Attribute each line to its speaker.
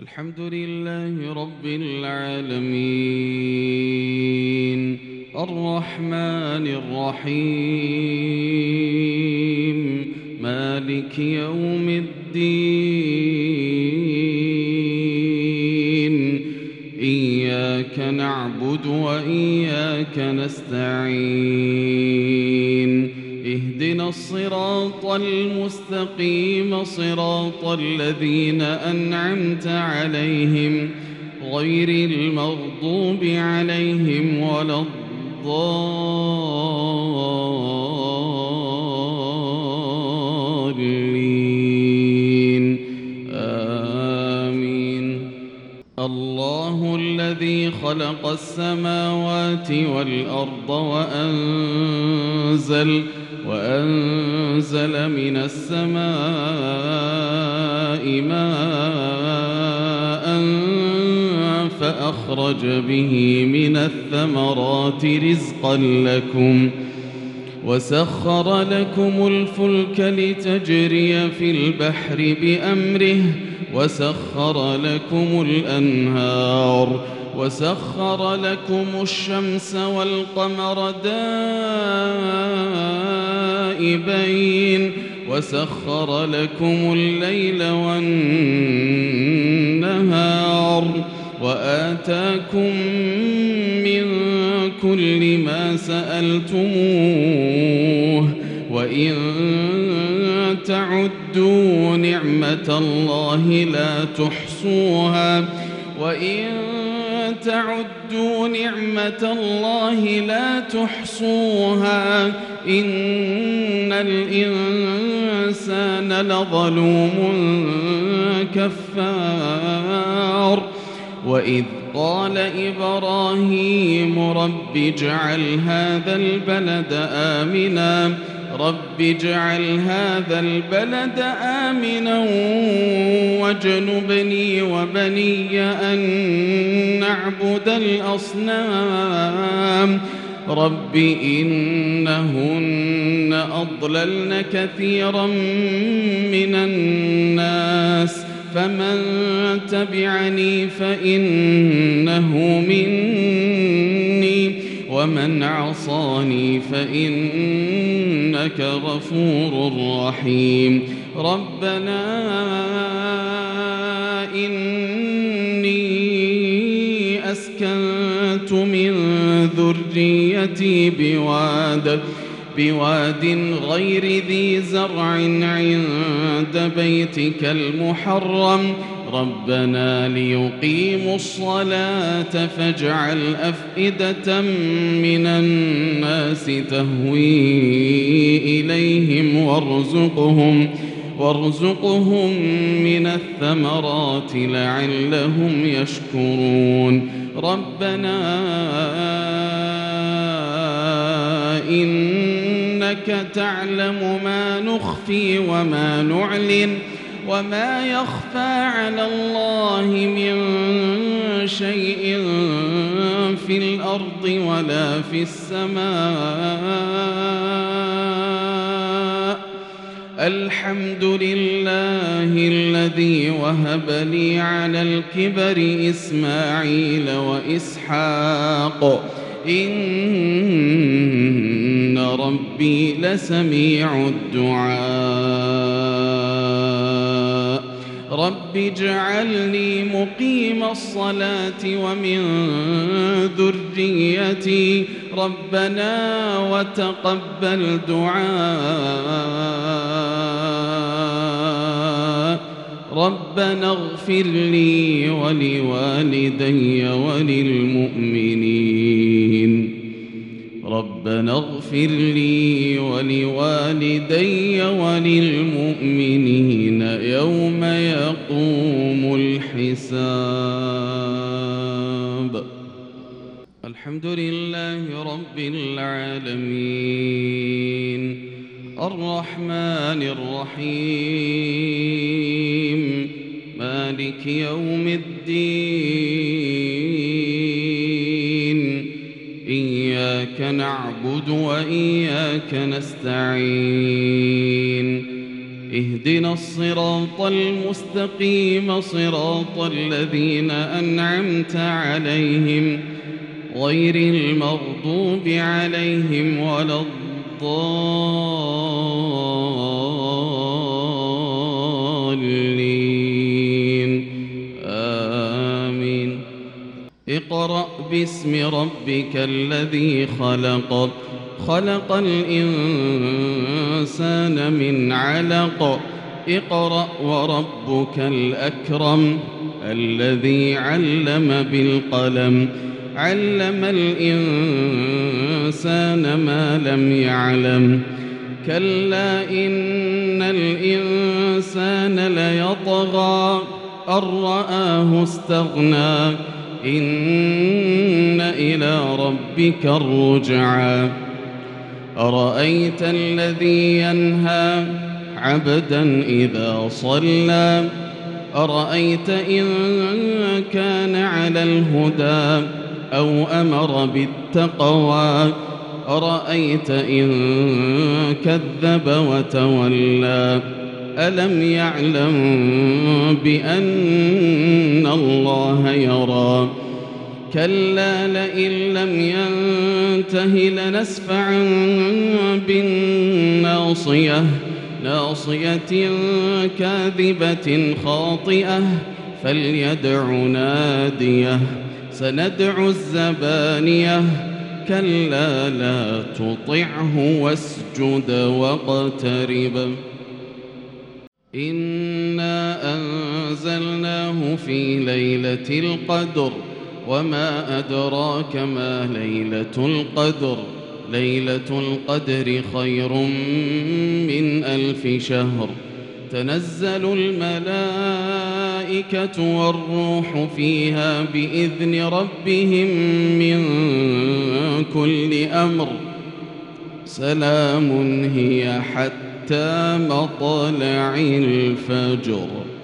Speaker 1: الحمد لله رب العالمين الرحمن الرحيم مالك يوم الدين إياك نعبد وإياك نستعين اهدنا الصراط المستقيم صراط الذين أنعمت عليهم غير المغضوب عليهم ولا الضالين آمين. الله الذي خلق السماوات والأرض وأنزل من السماء ماء فأخرج به من الثمرات رزقا لكم وسخر لكم الفلك لتجري في البحر بأمره وسخر لكم الأنهار وسخر لكم الشمس والقمر دائبين وسخر لكم الليل والنهار وآتاكم من كل ما سألتموه وإن تعدوا نعمة الله لا تحصوها إن الإنسان لظلوم كفار. وإذ قال إبراهيم رب اجعل هذا البلد آمنا واجنبني وبني أن نعبد الأصنام رب إنهن أضللن كثيرا من الناس فمن تبعني فإنه مني ومن عصاني فإنك غفور رحيم. ربنا إني أسكنت من ذريتي بواد غير ذي زرع عند بيتك المحرم ربنا ليقيموا الصلاة فاجعل أفئدة من الناس تهوي إليهم وارزقهم من الثمرات لعلهم يشكرون. ربنا إنك تعلم ما نخفي وما نعلن وما يخفى على الله من شيء في الأرض ولا في السماء. الحمد لله الذي وهب لي على الكبر إسماعيل وإسحاق إن ربي لسميع الدعاء. رب اجعلني مقيم الصلاة ومن ذريتي ربنا وتقبل دعاء. ربنا اغفر لي ولوالدي وللمؤمنين يوم يقوم الحساب. الحمد لله رب العالمين الرحمن الرحيم مالك يوم الدين إياك نعبد وإياك نستعين اهدنا الصراط المستقيم صراط الذين أنعمت عليهم غير المغضوب عليهم ولا الضالين آمين. اقرأ باسم ربك الذي خلق خلق الإنسان من علق اقرأ وربك الأكرم الذي علم بالقلم علم الإنسان ما لم يعلم كلا إن الإنسان ليطغى أن رآه استغنى إن إلى ربك الرجعى أرأيت الذي ينهى عبدا إذا صلى أرأيت إن كان على الهدى أو أمر بالتقوى أرأيت إن كذب وتولى ألم يعلم بأن الله يرى كلا لئن لم ينته لنسفعا بالناصية ناصية كاذبة خاطئة فليدع ناديه سندع الزبانية كلا لا تطعه واسجد واقترب إنا أنزلناه في ليلة القدر وما أدراك ما ليلة القدر ليلة القدر خير من 1000 شهر تنزل الملائكة والروح فيها بإذن ربهم من كل أمر سلام هي حتى مطلع الفجر.